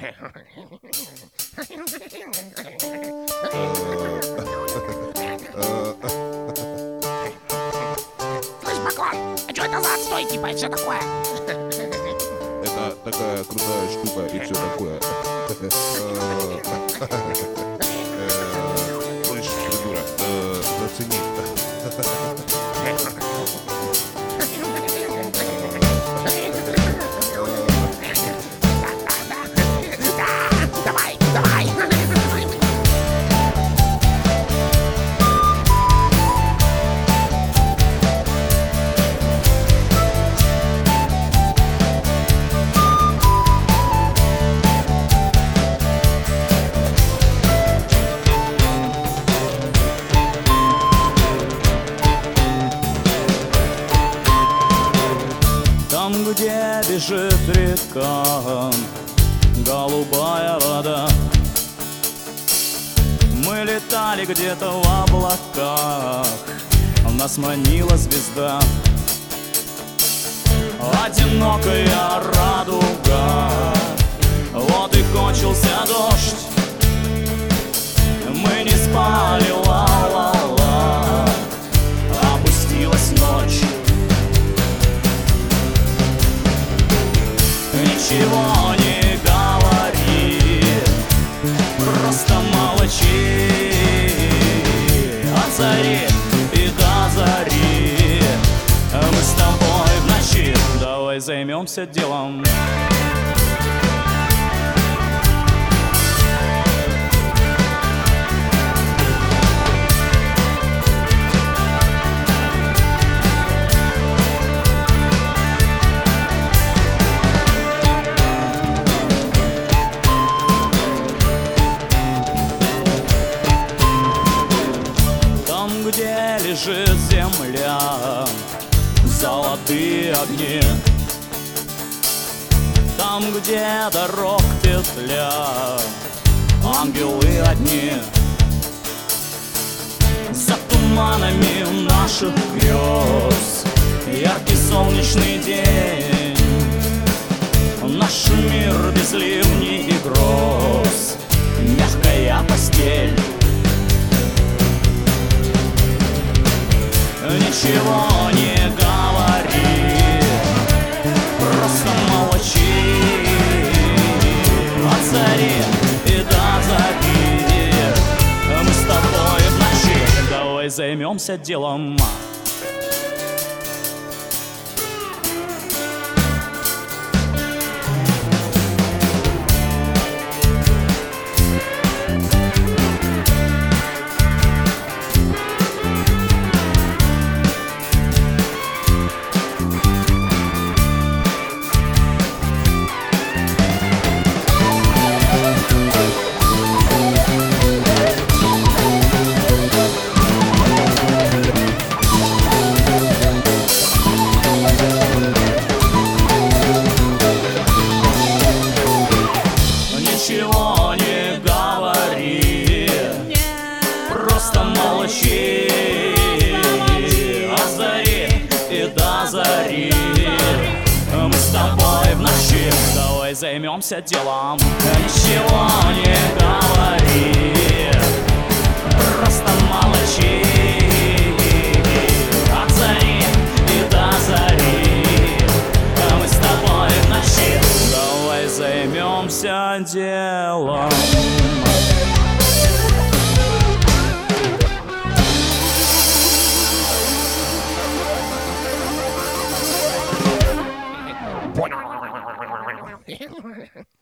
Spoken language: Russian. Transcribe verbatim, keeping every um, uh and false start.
Слышь, Баклан, а что это за отстой, типа, и что такое? Это такая крутая штука и все такое. Слышь, придурок, зацени. Давай, давай. Там, где бежит река, голубая вода, мы летали где-то в облаках, нас манила звезда. Одинокая радуга, вот и кончился дождь. Мы не спали, ла-ла-ла, опустилась ночь. Ничего не говори, просто молчи. От зари и до зари мы с тобой в ночи. Давай займемся делом. Где лежит земля, золотые огни, там, где дорог петля, ангелы одни. За туманами наших грез яркий солнечный день, наш мир без ливней и гроз, мягкая постель. Ничего не говори, просто молчи. От зари и до зари мы с тобой в ночи. Давай займемся делом. Ничего не говори, просто молчи. От зари и до зари мы с тобой в ночи. Давай займемся делом. Ничего не говори, просто молчи. От зари и до зари мы с тобой в ночи. Давай займемся делом. Понял.